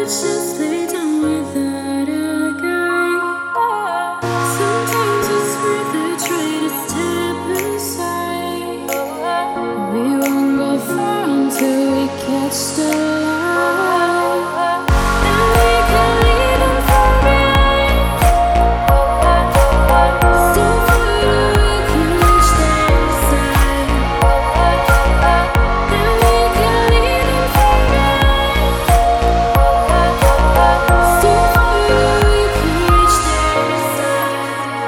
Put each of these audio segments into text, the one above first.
just lay down without a guide. Sometimes it's worth a try to step aside. We won't go far until we catch the light. And we can leave them far behind. Still further we can reach their side. And we can leave them far behind. Still further we can reach their side.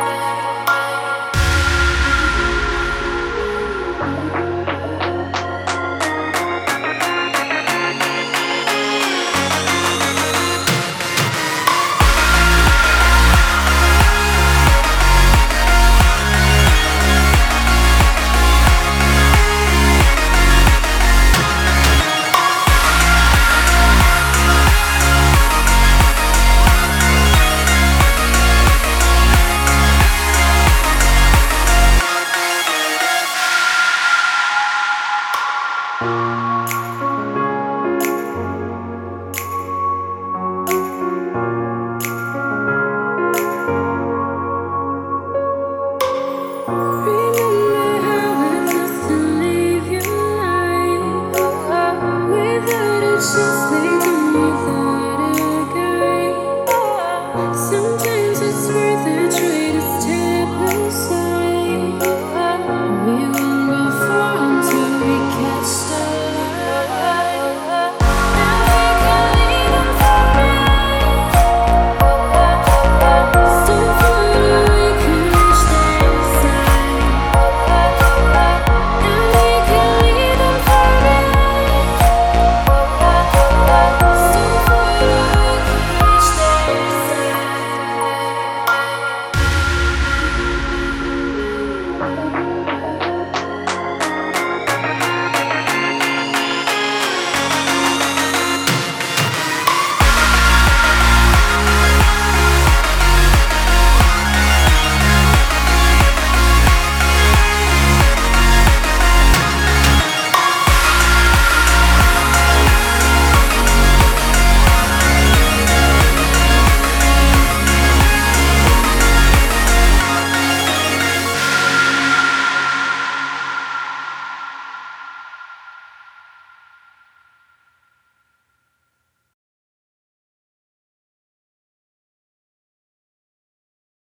Remember how it feels to live your life without a chance.